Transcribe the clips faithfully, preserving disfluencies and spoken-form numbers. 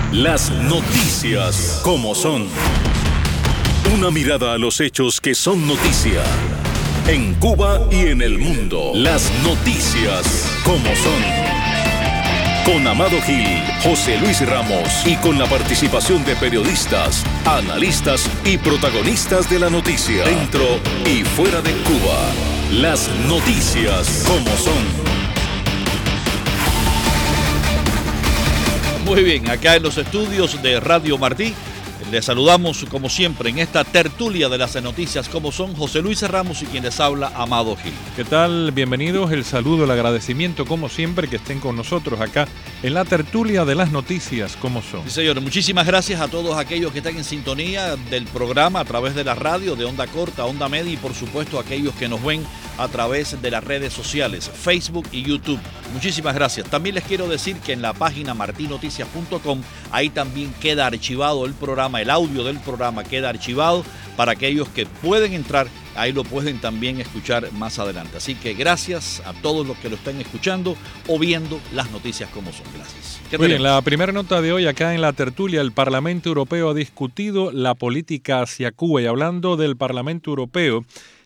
Las noticias como son. Una mirada a los hechos que son noticia. En Cuba y en el mundo. Las noticias como son. Con Amado Gil, José Luis Ramos y con la participación de periodistas, analistas y protagonistas de la noticia. Dentro y fuera de Cuba. Las noticias como son. Muy bien, acá en los estudios de Radio Martí, les saludamos como siempre en esta tertulia de las noticias como son José Luis Ramos y quien les habla, Amado Gil. ¿Qué tal? Bienvenidos, el saludo, el agradecimiento como siempre que estén con nosotros acá en la tertulia de las noticias como son. Sí, señor, muchísimas gracias a todos aquellos que están en sintonía del programa a través de la radio, de onda corta, onda media y por supuesto aquellos que nos ven a través de las redes sociales, Facebook y YouTube. Muchísimas gracias. También les quiero decir que en la página marti noticias punto com, ahí también queda archivado el programa, el audio del programa queda archivado para aquellos que pueden entrar, ahí lo pueden también escuchar más adelante. Así que gracias a todos los que lo están escuchando o viendo las noticias como son. Gracias. Muy bien, la primera nota de hoy acá en la tertulia, el Parlamento Europeo ha discutido la política hacia Cuba. Y hablando del Parlamento Europeo,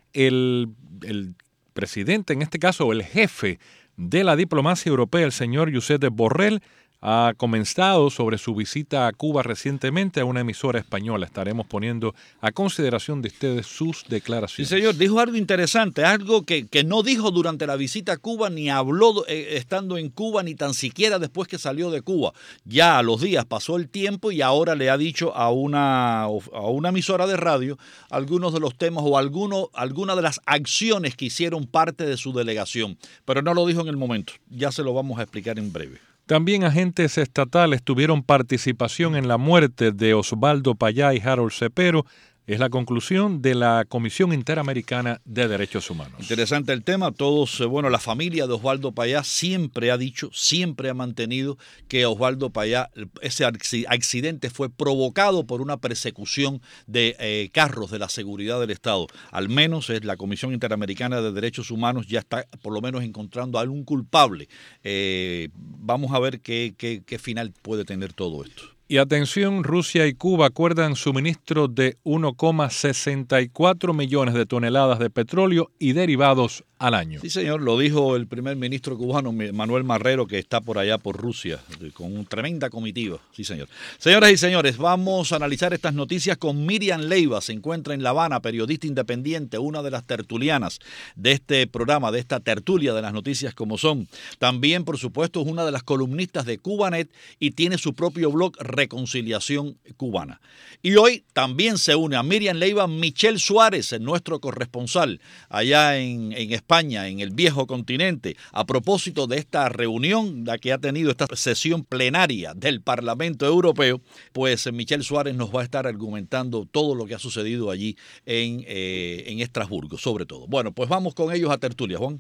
el, el presidente, en este caso el jefe de la diplomacia europea, el señor Josep Borrell, ha comenzado sobre su visita a Cuba recientemente a una emisora española. Estaremos poniendo a consideración de ustedes sus declaraciones. Sí, señor, dijo algo interesante, algo que, que no dijo durante la visita a Cuba, ni habló eh, estando en Cuba, ni tan siquiera después que salió de Cuba. Ya a los días pasó el tiempo y ahora le ha dicho a una, a una emisora de radio algunos de los temas o alguno, algunas de las acciones que hicieron parte de su delegación. Pero no lo dijo en el momento. Ya se lo vamos a explicar en breve. También agentes estatales tuvieron participación en la muerte de Osvaldo Payá y Harold Cepero. Es la conclusión de la Comisión Interamericana de Derechos Humanos. Interesante el tema. Todos, bueno, la familia de Osvaldo Payá siempre ha dicho, siempre ha mantenido que Osvaldo Payá, ese accidente fue provocado por una persecución de eh, carros de la seguridad del Estado. Al menos es la Comisión Interamericana de Derechos Humanos ya está por lo menos encontrando a algún culpable. Eh, vamos a ver qué, qué, qué final puede tener todo esto. Y atención, Rusia y Cuba acuerdan suministro de uno coma sesenta y cuatro millones de toneladas de petróleo y derivados al año. Sí, señor, lo dijo el primer ministro cubano, Manuel Marrero, que está por allá por Rusia, con una tremenda comitiva. Sí, señor. Señoras y señores, vamos a analizar estas noticias con Miriam Leiva. Se encuentra en La Habana, periodista independiente, una de las tertulianas de este programa, de esta tertulia de las noticias como son. También, por supuesto, es una de las columnistas de Cubanet y tiene su propio blog Reconciliación Cubana. Y hoy también se une a Miriam Leiva Michelle Suárez, nuestro corresponsal allá en, en España, en el viejo continente, a propósito de esta reunión la que ha tenido esta sesión plenaria del Parlamento Europeo. Pues Michelle Suárez nos va a estar argumentando todo lo que ha sucedido allí en, eh, en Estrasburgo, sobre todo. Bueno, pues vamos con ellos a tertulia, Juan.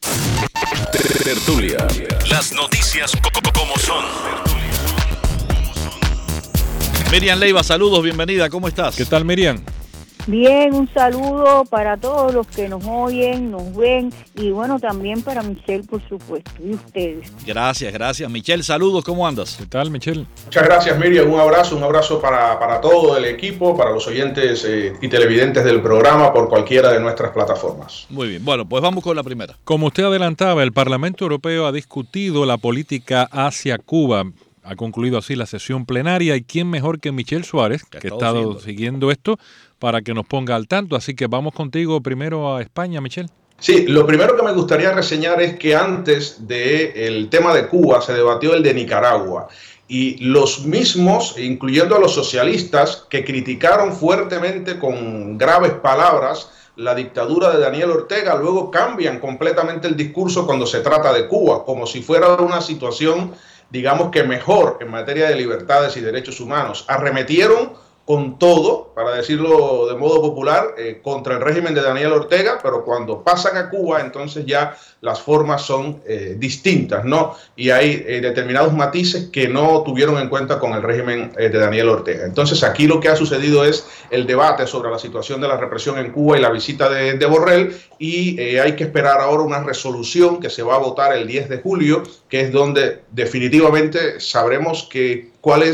Tertulia. Las noticias como son. Miriam Leiva, saludos, bienvenida, ¿cómo estás? ¿Qué tal, Miriam? Bien, un saludo para todos los que nos oyen, nos ven y bueno, también para Michelle, por supuesto, y ustedes. Gracias, gracias. Michelle, saludos, ¿cómo andas? ¿Qué tal, Michelle? Muchas gracias, Miriam, un abrazo, un abrazo para, para todo el equipo, para los oyentes eh, y televidentes del programa por cualquiera de nuestras plataformas. Muy bien, bueno, pues vamos con la primera. Como usted adelantaba, el Parlamento Europeo ha discutido la política hacia Cuba. Ha concluido así la sesión plenaria y quién mejor que Michelle Suárez, que ha estado siguiendo. siguiendo esto, para que nos ponga al tanto. Así que vamos contigo primero a España, Michelle. Sí, lo primero que me gustaría reseñar es que antes del tema de Cuba se debatió el de Nicaragua. Y los mismos, incluyendo a los socialistas, que criticaron fuertemente con graves palabras la dictadura de Daniel Ortega, luego cambian completamente el discurso cuando se trata de Cuba, como si fuera una situación, digamos que mejor en materia de libertades y derechos humanos. Arremetieron con todo, para decirlo de modo popular, eh, contra el régimen de Daniel Ortega, pero cuando pasan a Cuba, entonces ya las formas son eh, distintas, ¿no? Y hay eh, determinados matices que no tuvieron en cuenta con el régimen eh, de Daniel Ortega. Entonces aquí lo que ha sucedido es el debate sobre la situación de la represión en Cuba y la visita de, de Borrell, y eh, hay que esperar ahora una resolución que se va a votar el diez de julio, que es donde definitivamente sabremos que, cuál es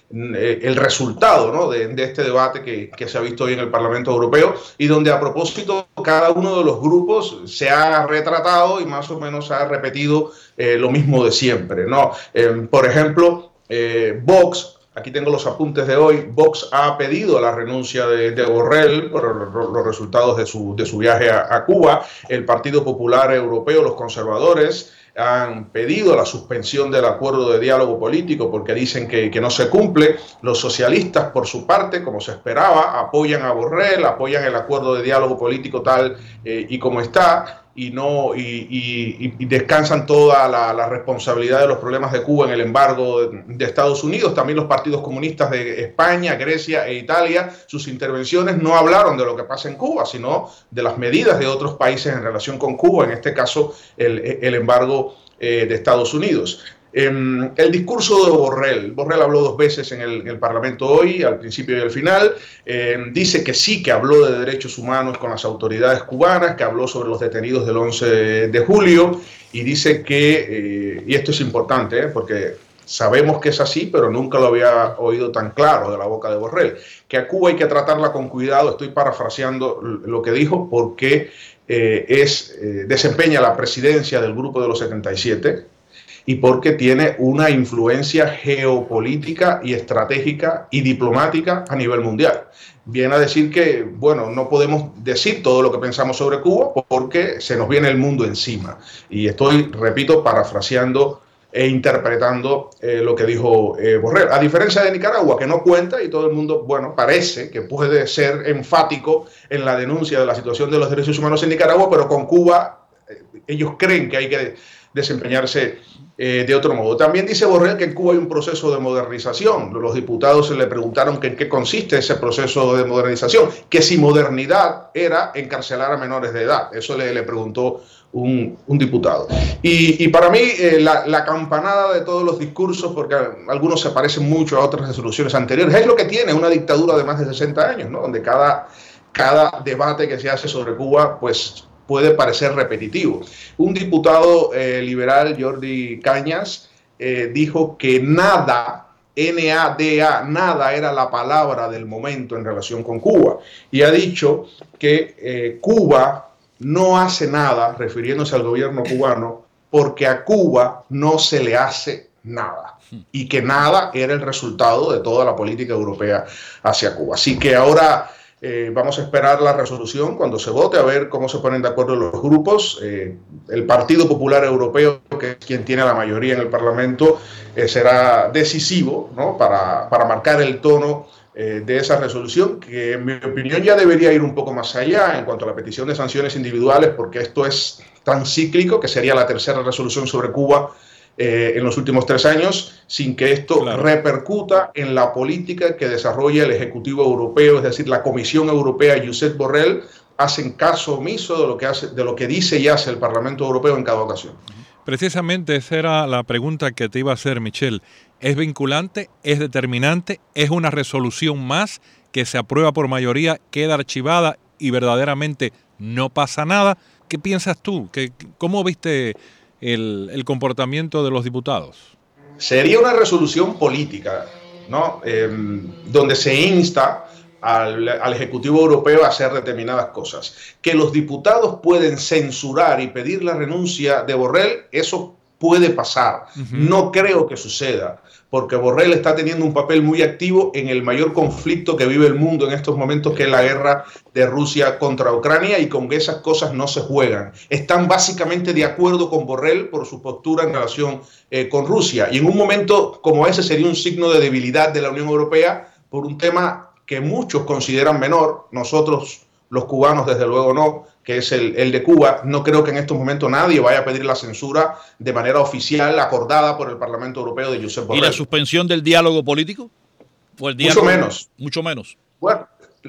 eh, el resultado, ¿no? de, de este debate que, que se ha visto hoy en el Parlamento Europeo, y donde a propósito cada uno de los grupos se ha retratado y más o menos ha repetido eh, lo mismo de siempre, ¿no? Eh, por ejemplo, eh, Vox. Aquí tengo los apuntes de hoy. Vox ha pedido la renuncia de, de Borrell por los resultados de su, de su viaje a, a Cuba. El Partido Popular Europeo, los conservadores, han pedido la suspensión del acuerdo de diálogo político porque dicen que, que no se cumple. Los socialistas, por su parte, como se esperaba, apoyan a Borrell, apoyan el acuerdo de diálogo político tal eh, y como está, y no y, y, y descansan toda la, la responsabilidad de los problemas de Cuba en el embargo de, de Estados Unidos. También los partidos comunistas de España, Grecia e Italia, sus intervenciones no hablaron de lo que pasa en Cuba, sino de las medidas de otros países en relación con Cuba, en este caso el, el embargo eh, de Estados Unidos. Eh, el discurso de Borrell, Borrell habló dos veces en el, en el Parlamento hoy, al principio y al final, eh, dice que sí, que habló de derechos humanos con las autoridades cubanas, que habló sobre los detenidos del once de julio, y dice que, eh, y esto es importante, eh, porque sabemos que es así, pero nunca lo había oído tan claro de la boca de Borrell, que a Cuba hay que tratarla con cuidado. Estoy parafraseando lo que dijo, porque eh, es, eh, desempeña la presidencia del Grupo de los setenta y siete, y porque tiene una influencia geopolítica y estratégica y diplomática a nivel mundial. Viene a decir que, bueno, no podemos decir todo lo que pensamos sobre Cuba porque se nos viene el mundo encima. Y estoy, repito, parafraseando e interpretando eh, lo que dijo eh, Borrell. A diferencia de Nicaragua, que no cuenta, y todo el mundo, bueno, parece que puede ser enfático en la denuncia de la situación de los derechos humanos en Nicaragua, pero con Cuba eh, ellos creen que hay que desempeñarse eh, de otro modo. También dice Borrell que en Cuba hay un proceso de modernización. Los diputados se le preguntaron que en qué consiste ese proceso de modernización, que si modernidad era encarcelar a menores de edad. Eso le, le preguntó un, un diputado. Y, y para mí eh, la, la campanada de todos los discursos, porque algunos se parecen mucho a otras resoluciones anteriores, es lo que tiene una dictadura de más de sesenta años, ¿no? Donde cada, cada debate que se hace sobre Cuba, pues puede parecer repetitivo. Un diputado eh, liberal, Jordi Cañas, eh, dijo que nada, N A D A, nada era la palabra del momento en relación con Cuba. Y ha dicho que eh, Cuba no hace nada, refiriéndose al gobierno cubano, porque a Cuba no se le hace nada. Y que nada era el resultado de toda la política europea hacia Cuba. Así que ahora Eh, vamos a esperar la resolución cuando se vote, a ver cómo se ponen de acuerdo los grupos. Eh, el Partido Popular Europeo, que es quien tiene la mayoría en el Parlamento, eh, será decisivo, ¿no? para, para marcar el tono eh, de esa resolución, que en mi opinión ya debería ir un poco más allá en cuanto a la petición de sanciones individuales, porque esto es tan cíclico que sería la tercera resolución sobre Cuba Eh, en los últimos tres años, sin que esto claro. repercuta en la política que desarrolla el Ejecutivo Europeo, es decir, la Comisión Europea y Josep Borrell hacen caso omiso de lo que hace, de lo que dice y hace el Parlamento Europeo en cada ocasión. Precisamente esa era la pregunta que te iba a hacer, Michel. ¿Es vinculante? ¿Es determinante? ¿Es una resolución más que se aprueba por mayoría, queda archivada y verdaderamente no pasa nada? ¿Qué piensas tú? ¿Qué, ¿Cómo viste El, el comportamiento de los diputados? Sería una resolución política, ¿no? Eh, donde se insta al, al Ejecutivo Europeo a hacer determinadas cosas. Que los diputados pueden censurar y pedir la renuncia de Borrell, eso puede pasar. Uh-huh. No creo que suceda, porque Borrell está teniendo un papel muy activo en el mayor conflicto que vive el mundo en estos momentos, que es la guerra de Rusia contra Ucrania, y con esas cosas no se juegan. Están básicamente de acuerdo con Borrell por su postura en relación eh, con Rusia, y en un momento como ese sería un signo de debilidad de la Unión Europea por un tema que muchos consideran menor. Nosotros, los cubanos, desde luego no, que es el, el de Cuba. No creo que en estos momentos nadie vaya a pedir la censura de manera oficial, acordada por el Parlamento Europeo, de Josep Borrell. ¿Y la suspensión del diálogo político? ¿O el diálogo? Mucho menos. Mucho menos. Bueno,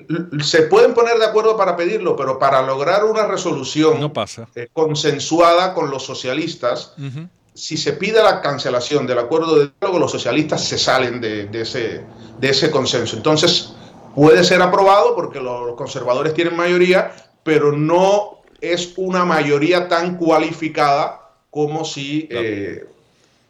se pueden poner de acuerdo para pedirlo, pero para lograr una resolución no pasa. Eh, consensuada con los socialistas, uh-huh. si se pide la cancelación del acuerdo de diálogo, los socialistas se salen de, de, ese, de ese consenso. Entonces, puede ser aprobado porque los conservadores tienen mayoría, pero no es una mayoría tan cualificada como si eh,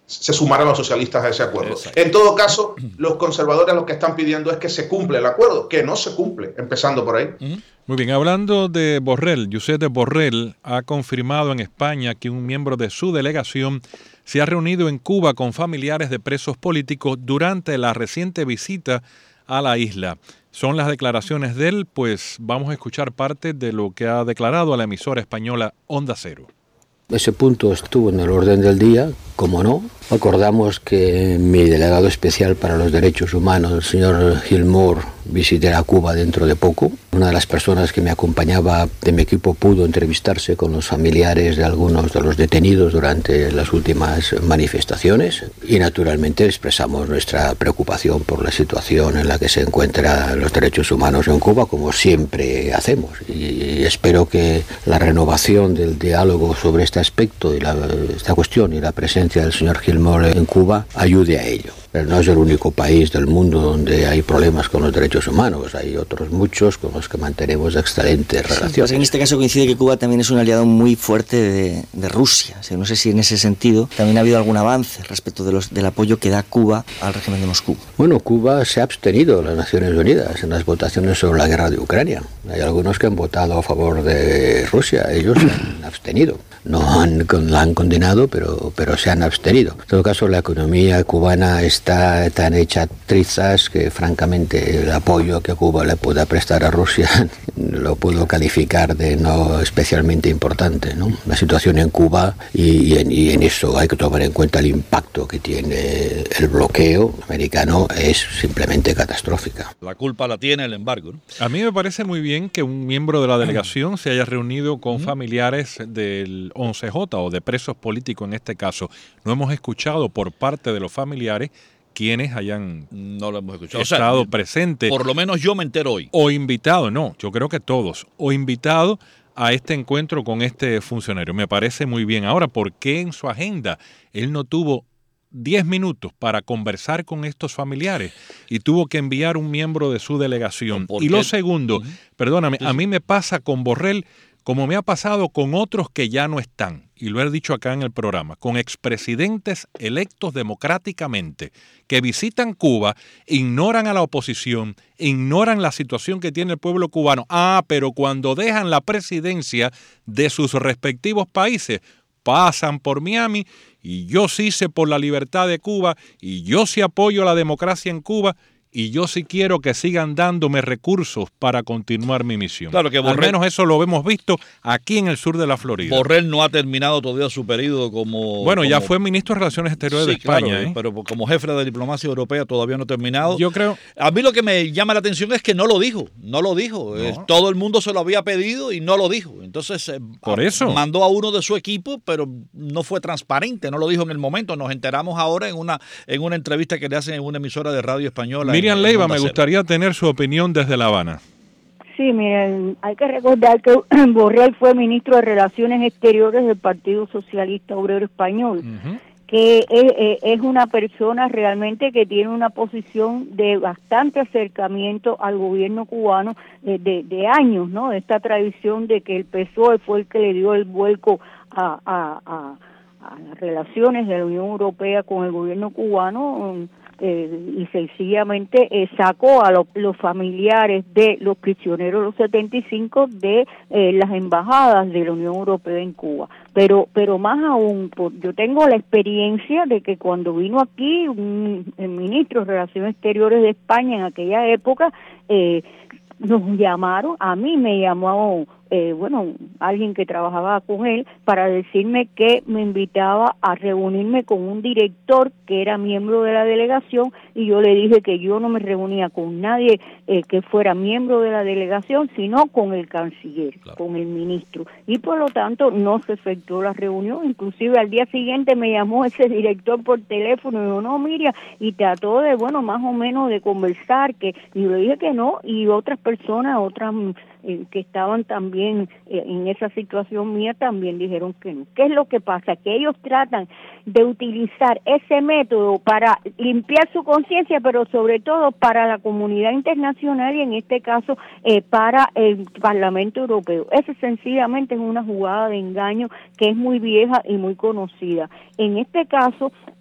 se sumaran los socialistas a ese acuerdo. Exacto. En todo caso, los conservadores lo que están pidiendo es que se cumpla el acuerdo, que no se cumple, empezando por ahí. Uh-huh. Muy bien, hablando de Borrell, Josep Borrell ha confirmado en España que un miembro de su delegación se ha reunido en Cuba con familiares de presos políticos durante la reciente visita a la isla. Son las declaraciones de él, pues vamos a escuchar parte de lo que ha declarado a la emisora española Onda Cero. Ese punto estuvo en el orden del día, como no. Acordamos que mi delegado especial para los derechos humanos, el señor Gilmore, visitará Cuba dentro de poco. Una de las personas que me acompañaba de mi equipo pudo entrevistarse con los familiares de algunos de los detenidos durante las últimas manifestaciones y naturalmente expresamos nuestra preocupación por la situación en la que se encuentran los derechos humanos en Cuba, como siempre hacemos. Y espero que la renovación del diálogo sobre este aspecto y la, esta cuestión y la presencia del señor Gilmore en Cuba ayude a ello. Pero no es el único país del mundo donde hay problemas con los derechos humanos. Hay otros muchos con los que mantenemos excelentes sí, relaciones. Pues en este caso coincide que Cuba también es un aliado muy fuerte de, de Rusia. O sea, no sé si en ese sentido también ha habido algún avance respecto de los, del apoyo que da Cuba al régimen de Moscú. Bueno, Cuba se ha abstenido en las Naciones Unidas en las votaciones sobre la guerra de Ucrania. Hay algunos que han votado a favor de Rusia. Ellos se han abstenido. No han, la han condenado, pero, pero se han abstenido. En todo caso, la economía cubana está tan hecha trizas que, francamente, el apoyo que Cuba le pueda prestar a Rusia lo puedo calificar de no especialmente importante, ¿no? La situación en Cuba, y, y, en, y en eso hay que tomar en cuenta el impacto que tiene el bloqueo americano, es simplemente catastrófica. La culpa la tiene el embargo, ¿no? A mí me parece muy bien que un miembro de la delegación se haya reunido con familiares del once J o de presos políticos en este caso. No hemos escuchado por parte de los familiares quienes hayan no lo hemos escuchado. estado o sea, presentes. Por lo menos yo me entero hoy. O invitado, no, yo creo que todos, o invitado a este encuentro con este funcionario. Me parece muy bien. Ahora, ¿por qué en su agenda él no tuvo diez minutos para conversar con estos familiares y tuvo que enviar un miembro de su delegación? Y lo segundo, uh-huh. perdóname, a mí me pasa con Borrell como me ha pasado con otros que ya no están, y lo he dicho acá en el programa, con expresidentes electos democráticamente que visitan Cuba, ignoran a la oposición, ignoran la situación que tiene el pueblo cubano. Ah, pero cuando dejan la presidencia de sus respectivos países, pasan por Miami, y yo sí sé por la libertad de Cuba, y yo sí apoyo la democracia en Cuba, y yo sí quiero que sigan dándome recursos para continuar mi misión. Claro que Borrell, al menos eso lo hemos visto aquí en el sur de la Florida. Borrell no ha terminado todavía su periodo como... Bueno, como, ya fue ministro de Relaciones Exteriores sí, de España. Claro, ¿eh? pero como jefe de la diplomacia europea todavía no ha terminado. Yo creo... A mí lo que me llama la atención es que no lo dijo, no lo dijo. No. Eh, todo el mundo se lo había pedido y no lo dijo. Entonces, eh, Por eso. mandó a uno de su equipo, pero no fue transparente, no lo dijo en el momento. Nos enteramos ahora en una, en una entrevista que le hacen en una emisora de radio española. Miriam en, Leiva, en me gustaría tener su opinión desde La Habana. Sí, miren, hay que recordar que Borrell fue ministro de Relaciones Exteriores del Partido Socialista Obrero Español, uh-huh. que es, es una persona realmente que tiene una posición de bastante acercamiento al gobierno cubano de, de, de años, ¿no? Esta tradición de que el P S O E fue el que le dio el vuelco a, a, a, a las relaciones de la Unión Europea con el gobierno cubano. Eh, y sencillamente eh, sacó a lo, los familiares de los prisioneros de los setenta y cinco de eh, las embajadas de la Unión Europea en Cuba. Pero pero más aún, por, yo tengo la experiencia de que cuando vino aquí un, el ministro de Relaciones Exteriores de España en aquella época, eh, nos llamaron, a mí me llamó, eh, bueno, alguien que trabajaba con él para decirme que me invitaba a reunirme con un director que era miembro de la delegación, y yo le dije que yo no me reunía con nadie eh, que fuera miembro de la delegación, sino con el canciller, claro. con el ministro, y por lo tanto no se efectuó la reunión. Inclusive al día siguiente me llamó ese director por teléfono y dijo, no, Miriam, y trató de, bueno, más o menos de conversar, que y yo le dije que no, y otras personas, otras eh, que estaban también eh, en esa situación mía, también dijeron que no. ¿Qué es lo que pasa? Que ellos tratan de utilizar ese método para limpiar su conciencia, pero sobre todo para la comunidad internacional y en este caso eh, para el Parlamento Europeo. Eso sencillamente es una jugada de engaño que es muy vieja y muy conocida. En este caso,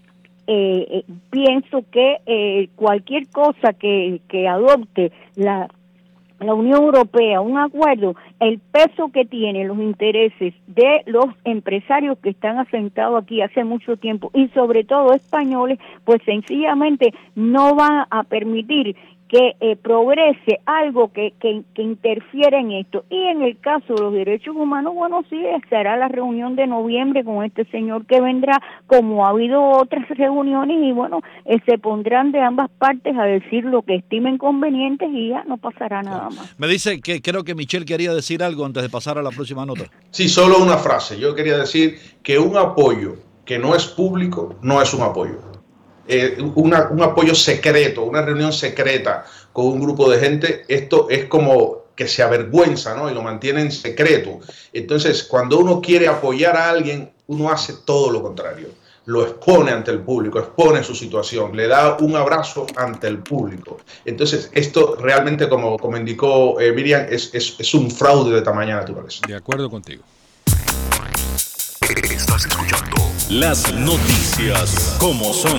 eh, eh, pienso que eh, cualquier cosa que, que adopte la la Unión Europea, un acuerdo, el peso que tienen los intereses de los empresarios que están asentados aquí hace mucho tiempo y sobre todo españoles, pues sencillamente no van a permitir que eh, progrese algo que, que, que interfiere en esto. Y en el caso de los derechos humanos, bueno, sí, se hará la reunión de noviembre con este señor que vendrá, como ha habido otras reuniones, y bueno, eh, se pondrán de ambas partes a decir lo que estimen convenientes y ya no pasará nada más. Me dice que creo que Michelle quería decir algo antes de pasar a la próxima nota. Sí, solo una frase. Yo quería decir que un apoyo que no es público no es un apoyo. Eh, una, un apoyo secreto, una reunión secreta con un grupo de gente, esto es como que se avergüenza, ¿no? Y lo mantiene en secreto. Entonces, cuando uno quiere apoyar a alguien, uno hace todo lo contrario. Lo expone ante el público, expone su situación, le da un abrazo ante el público. Entonces, esto realmente, como, como indicó eh, Miriam, es, es, es un fraude de tamaña naturaleza. De acuerdo contigo. Estás escuchando las noticias como son.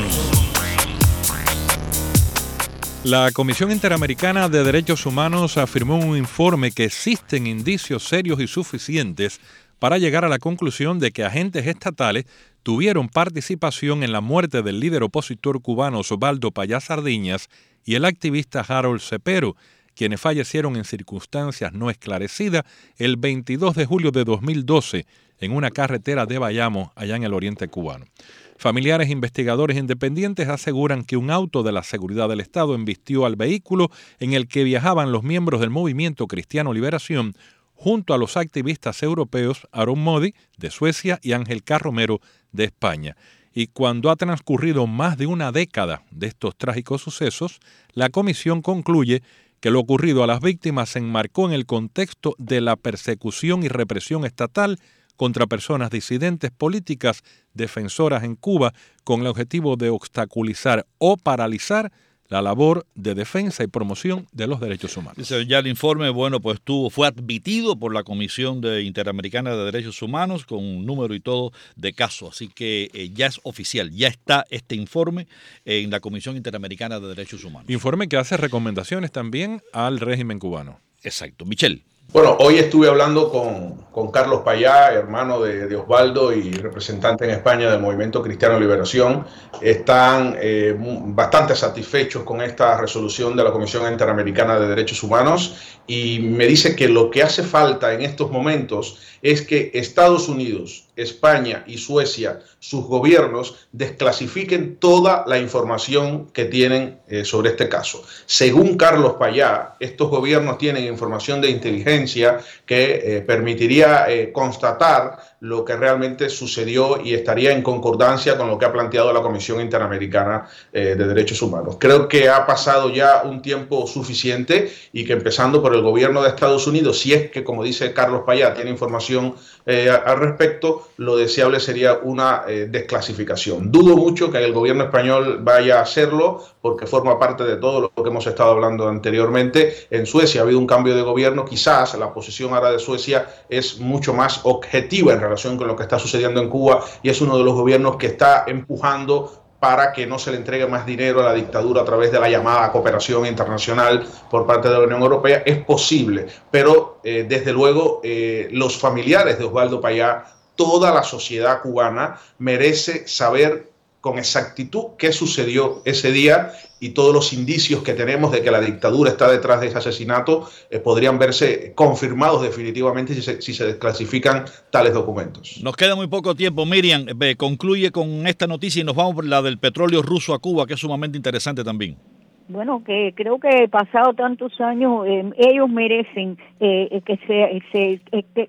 La Comisión Interamericana de Derechos Humanos afirmó en un informe que existen indicios serios y suficientes para llegar a la conclusión de que agentes estatales tuvieron participación en la muerte del líder opositor cubano Osvaldo Payá Sardiñas y el activista Harold Cepero, quienes fallecieron en circunstancias no esclarecidas el veintidós de julio de dos mil doce en una carretera de Bayamo, allá en el oriente cubano. Familiares e investigadores independientes aseguran que un auto de la seguridad del Estado embistió al vehículo en el que viajaban los miembros del Movimiento Cristiano Liberación junto a los activistas europeos Aron Modi, de Suecia, y Ángel Carromero, de España. Y cuando ha transcurrido más de una década de estos trágicos sucesos, la comisión concluye que lo ocurrido a las víctimas se enmarcó en el contexto de la persecución y represión estatal contra personas disidentes políticas defensoras en Cuba con el objetivo de obstaculizar o paralizar la labor de defensa y promoción de los derechos humanos. Dice, ya el informe, bueno, pues tuvo, fue admitido por la Comisión de Interamericana de Derechos Humanos con un número y todo de casos, así que eh, ya es oficial, ya está este informe en la Comisión Interamericana de Derechos Humanos. Informe que hace recomendaciones también al régimen cubano. Exacto. Michelle. Bueno, hoy estuve hablando con, con Carlos Payá, hermano de, de Osvaldo y representante en España del Movimiento Cristiano Liberación. Están eh, bastante satisfechos con esta resolución de la Comisión Interamericana de Derechos Humanos y me dice que lo que hace falta en estos momentos es que Estados Unidos, España y Suecia, sus gobiernos, desclasifiquen toda la información que tienen eh, sobre este caso. Según Carlos Payá, estos gobiernos tienen información de inteligencia que eh, permitiría eh, constatar lo que realmente sucedió y estaría en concordancia con lo que ha planteado la Comisión Interamericana eh, de Derechos Humanos. Creo que ha pasado ya un tiempo suficiente y que empezando por el gobierno de Estados Unidos, si es que, como dice Carlos Payá, tiene información eh, al respecto, lo deseable sería una eh, desclasificación. Dudo mucho que el gobierno español vaya a hacerlo porque forma parte de todo lo que hemos estado hablando anteriormente. En Suecia ha habido un cambio de gobierno, quizás la posición ahora de Suecia es mucho más objetiva en relación con lo que está sucediendo en Cuba y es uno de los gobiernos que está empujando para que no se le entregue más dinero a la dictadura a través de la llamada cooperación internacional por parte de la Unión Europea. Es posible, pero eh, desde luego eh, los familiares de Osvaldo Payá, toda la sociedad cubana merece saber con exactitud qué sucedió ese día y todos los indicios que tenemos de que la dictadura está detrás de ese asesinato eh, podrían verse confirmados definitivamente si se, si se desclasifican tales documentos. Nos queda muy poco tiempo. Miriam, eh, concluye con esta noticia y nos vamos por la del petróleo ruso a Cuba, que es sumamente interesante también. Bueno, que creo que pasado tantos años eh, ellos merecen eh, que se, se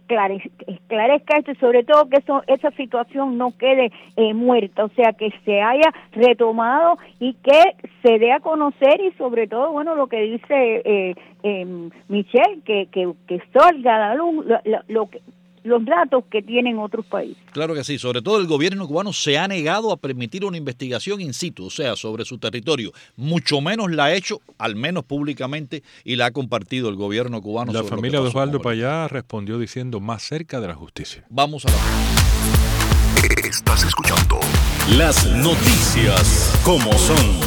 esclarezca esto y sobre todo que eso, esa situación no quede eh, muerta, o sea, que se haya retomado y que se dé a conocer y sobre todo, bueno, lo que dice eh, eh, Michelle, que, que, que salga a la luz lo, lo, lo que los datos que tienen otros países. Claro que sí, sobre todo el gobierno cubano se ha negado a permitir una investigación in situ, o sea, sobre su territorio. Mucho menos la ha hecho, al menos públicamente, y la ha compartido el gobierno cubano. La familia de Osvaldo Payá respondió diciendo más cerca de la justicia. Vamos a la... Estás escuchando Las Noticias como son.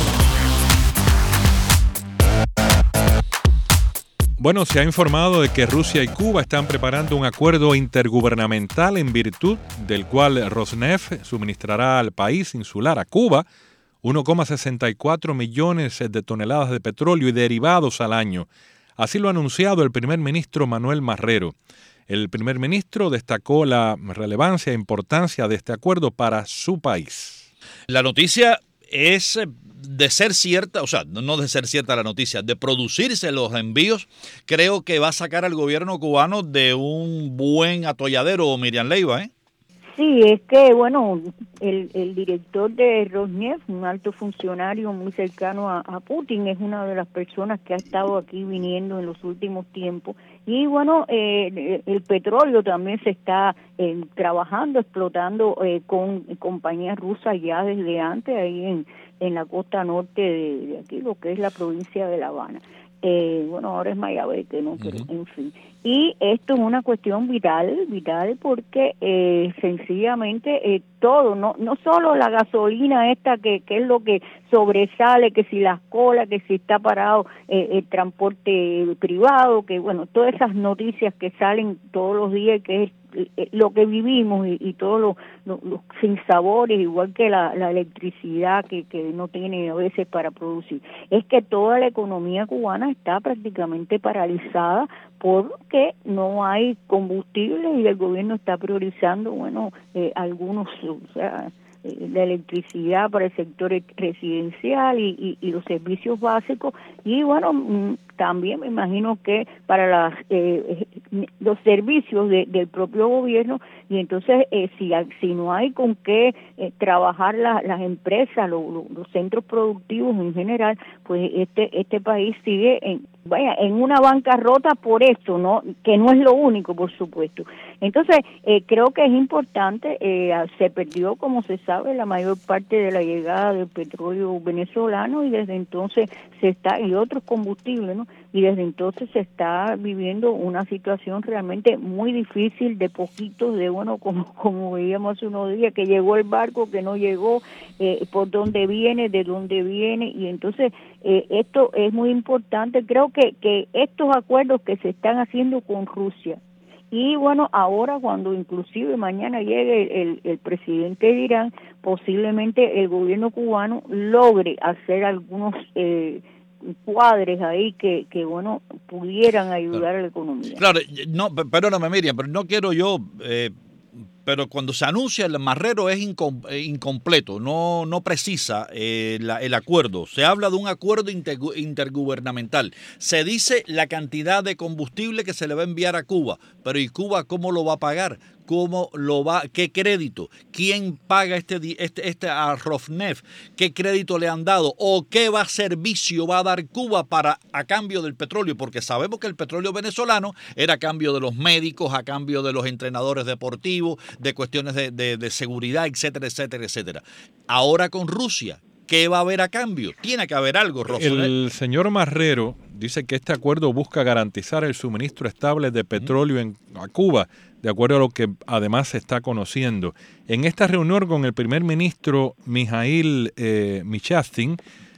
Bueno, se ha informado de que Rusia y Cuba están preparando un acuerdo intergubernamental en virtud del cual Rosneft suministrará al país insular, a Cuba, uno coma sesenta y cuatro millones de toneladas de petróleo y derivados al año. Así lo ha anunciado el primer ministro Manuel Marrero. El primer ministro destacó la relevancia e importancia de este acuerdo para su país. La noticia es de ser cierta, o sea, no de ser cierta la noticia, de producirse los envíos, creo que va a sacar al gobierno cubano de un buen atolladero, Miriam Leiva, ¿eh? Sí, es que, bueno, el, el director de Rosneft, un alto funcionario muy cercano a, a Putin, es una de las personas que ha estado aquí viniendo en los últimos tiempos. Y, bueno, eh, el petróleo también se está eh, trabajando, explotando eh, con compañías rusas ya desde antes, ahí en, en la costa norte de, de aquí, lo que es la provincia de La Habana. Eh, bueno, ahora es Mayabeque, ¿no? Pero, uh-huh. En fin. Y esto es una cuestión vital, vital porque eh, sencillamente eh, todo, no no solo la gasolina esta que, que es lo que sobresale, que si las colas, que si está parado eh, el transporte privado, que bueno, todas esas noticias que salen todos los días, que es lo que vivimos y, y todos los, los, los sinsabores, igual que la, la electricidad que, que no tiene a veces para producir. Es que toda la economía cubana está prácticamente paralizada porque no hay combustible y el gobierno está priorizando, bueno, eh, algunos, o sea, eh, la electricidad para el sector residencial y, y, y los servicios básicos y bueno, también me imagino que para las eh, los servicios de, del propio gobierno y entonces eh, si si no hay con qué eh, trabajar la, las empresas, lo, lo, los centros productivos en general, pues este este país sigue en vaya en una bancarrota por esto, no que no es lo único, por supuesto. Entonces eh, creo que es importante, eh, se perdió, como se sabe, la mayor parte de la llegada del petróleo venezolano y desde entonces se está y otros combustibles, ¿no? Y desde entonces se está viviendo una situación realmente muy difícil de poquitos, de bueno, como como veíamos hace unos días, que llegó el barco, que no llegó, eh, por dónde viene, de dónde viene, y entonces eh, esto es muy importante. Creo que, que estos acuerdos que se están haciendo con Rusia, y bueno, ahora cuando inclusive mañana llegue el, el presidente de Irán, posiblemente el gobierno cubano logre hacer algunos eh, cuadres ahí que, que bueno, pudieran ayudar claro. a la economía. Claro, no, perdóname Miriam, pero no quiero yo... Eh... Pero cuando se anuncia el Marrero es incom, eh, incompleto, no, no precisa eh, la, el acuerdo. Se habla de un acuerdo inter, intergubernamental. Se dice la cantidad de combustible que se le va a enviar a Cuba, pero ¿y Cuba cómo lo va a pagar? ¿Cómo lo va? ¿Qué crédito? ¿Quién paga este, este, este a Rosneft? ¿Qué crédito le han dado? ¿O qué va servicio va a dar Cuba para a cambio del petróleo? Porque sabemos que el petróleo venezolano era a cambio de los médicos, a cambio de los entrenadores deportivos, de cuestiones de, de, de seguridad, etcétera, etcétera, etcétera. Ahora con Rusia, ¿qué va a haber a cambio? Tiene que haber algo, Rosneft. El señor Marrero dice que este acuerdo busca garantizar el suministro estable de petróleo en, a Cuba, de acuerdo a lo que además se está conociendo. En esta reunión con el primer ministro Mikhail eh, Mishustin,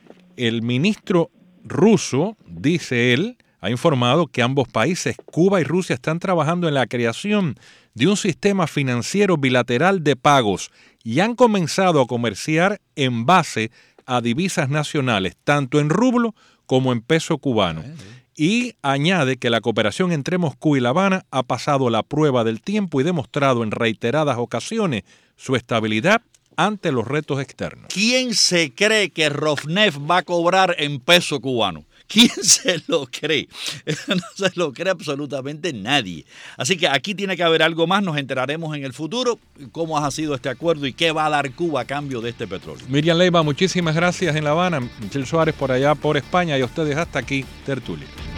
el ministro ruso, dice él, ha informado que ambos países, Cuba y Rusia, están trabajando en la creación de un sistema financiero bilateral de pagos y han comenzado a comerciar en base a divisas nacionales, tanto en rublo como en peso cubano. Y añade que la cooperación entre Moscú y La Habana ha pasado la prueba del tiempo y demostrado en reiteradas ocasiones su estabilidad ante los retos externos. ¿Quién se cree que Rosneft va a cobrar en peso cubano? ¿Quién se lo cree? No se lo cree absolutamente nadie. Así que aquí tiene que haber algo más. Nos enteraremos en el futuro cómo ha sido este acuerdo y qué va a dar Cuba a cambio de este petróleo. Miriam Leiva, muchísimas gracias en La Habana. Michelle Suárez por allá por España y a ustedes hasta aquí, Tertulia.